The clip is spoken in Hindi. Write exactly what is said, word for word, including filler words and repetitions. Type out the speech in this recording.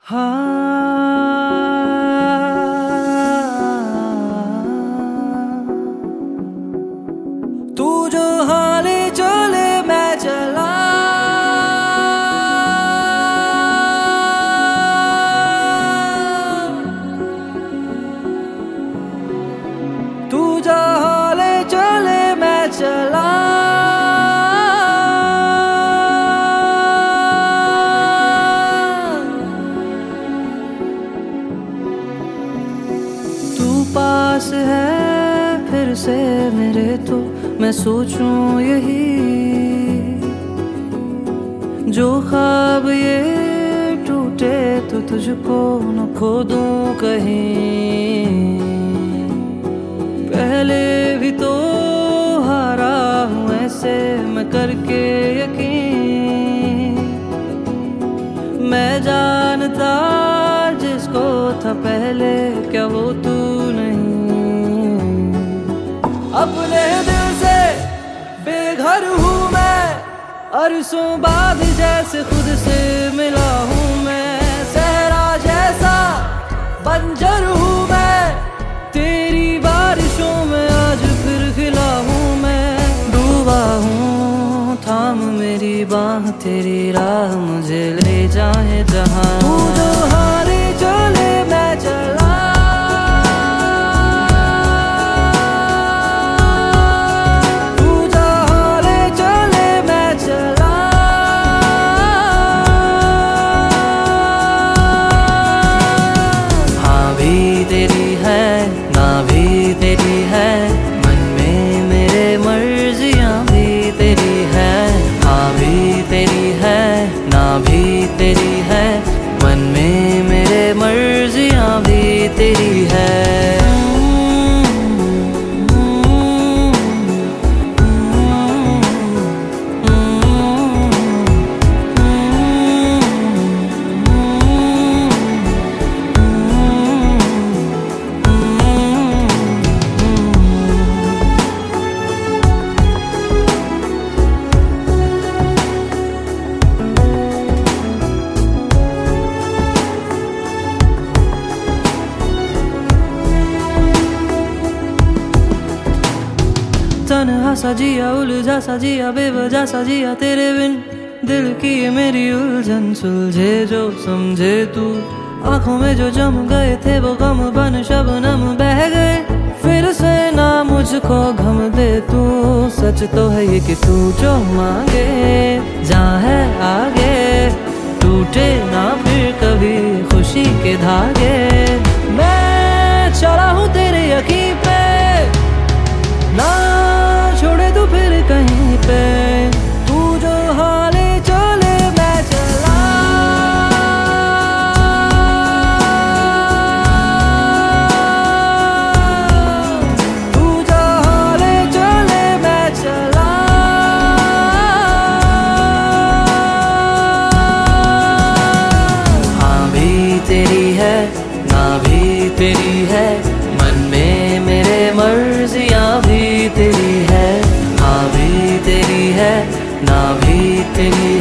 हाँ, तू जो हाले चले मैं चला, तू जो हाले चले मैं चला। पास है फिर से मेरे तो मैं सोचूं यही, जो ख्वाब ये टूटे तो तुझको न खो दूं कहीं। पहले भी तो हारा हूँ ऐसे मैं करके यकीन, मैं जानता जिसको था पहले क्या वो तू नहीं। अपने दिल से बेघर हूँ मैं, अरसों बाद जैसे खुद से मिला हूँ मैं। सहरा जैसा बंजर हूँ मैं, तेरी बारिशों में आज फिर खिला हूँ मैं। डूबा हूँ थाम मेरी बाह तेरी राह मुझे ले जाए जहाँ। तू जो हारे चले मैं चला, तू जो हारे चले मैं चला। हाँ भी तेरी है ना भी तेरी है, मन में मेरे मर्जियाँ भी तेरी है। हाँ भी तेरी है ना भी तेरी है, मन में मेरे मर्जियाँ भी तेरी है। तन्हा सा जिया उलझा सा जिया बेवजह सा जिया तेरे बिन, दिल की ये मेरी उलझन सुलझे जो समझे तू। आंखों में जो जम गए थे वो गम बन शबनम बह गए, फिर से ना मुझको गम दे तू। सच तो है ये कि तू जो मांगे जहाँ है आगे, टूटे ना फिर कभी खुशी के धागे। मैं चला हूँ तेरे यकीन पे, ना छोड़े तू फिर कहीं पे। तू जो हाले चले मैं चला, तू जो हाले चले मैं चला। हाँ भी तेरी है ना भी तेरी है, मन में मेरे मर्जियाँ भी तेरी है। हाँ भी तेरी है ना भी तेरी